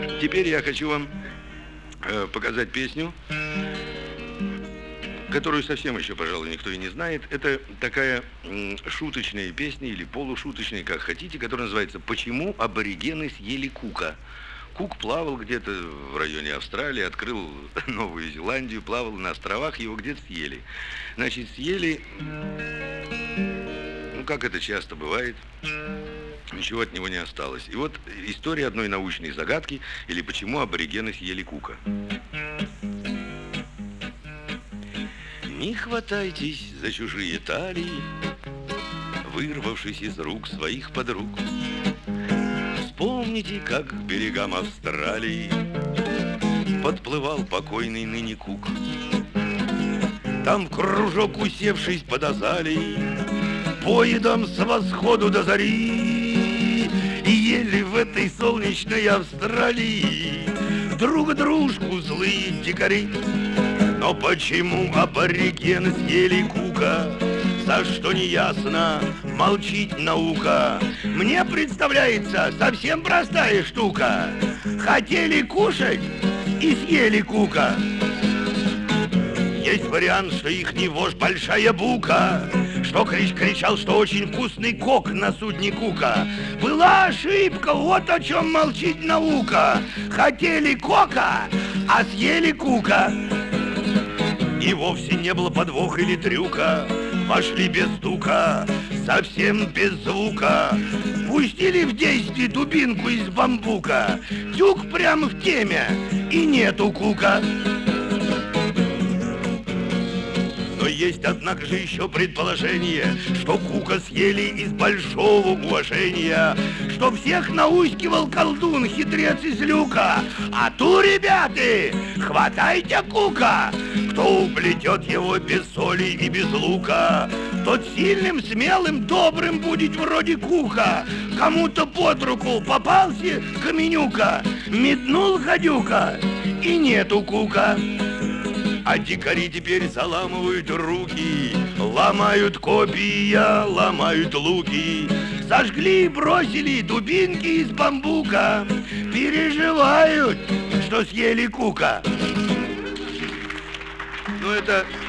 Теперь я хочу вам показать песню, которую совсем еще, пожалуй, никто и не знает. Это такая шуточная песня или полушуточная, как хотите, которая называется «Почему аборигены съели Кука?». Кук плавал где-то в районе Австралии, открыл Новую Зеландию, плавал на островах, его где-то съели. Значит, съели, ну, как это часто бывает, ничего от него не осталось. И вот история одной научной загадки, или почему аборигены съели Кука. Не хватайтесь за чужие талии, вырвавшись из рук своих подруг. Вспомните, как к берегам Австралии подплывал покойный ныне Кук. Там в кружок, усевшись под азалией, поедом с восходу до зари, и ели в этой солнечной Австралии друг дружку злые дикари. Но почему аборигены съели Кука? За что не ясно, молчит наука. Мне представляется совсем простая штука. Хотели кушать и съели Кука. Есть вариант, что ихний вождь большая бука, что кричал, что очень вкусный кок на судне Кука. Была ошибка, вот о чем молчит наука. Хотели кока, а съели Кука. И вовсе не было подвоха или трюка. Вошли без стука, совсем без звука. Пустили в действие дубинку из бамбука. Тюк прямо в теме, и нету Кука. Но есть, однако же, еще предположение, что Кука съели из большого уважения, что всех наускивал колдун, хитрец из люка. А ту, ребята, хватайте Кука. Кто уплетет его без соли и без лука, тот сильным, смелым, добрым будет вроде Кука. Кому-то под руку попался каменюка, метнул гадюка, и нету Кука. А дикари теперь заламывают руки, ломают копья, ломают луки. Сожгли и бросили дубинки из бамбука. Переживают, что съели Кука. Ну, это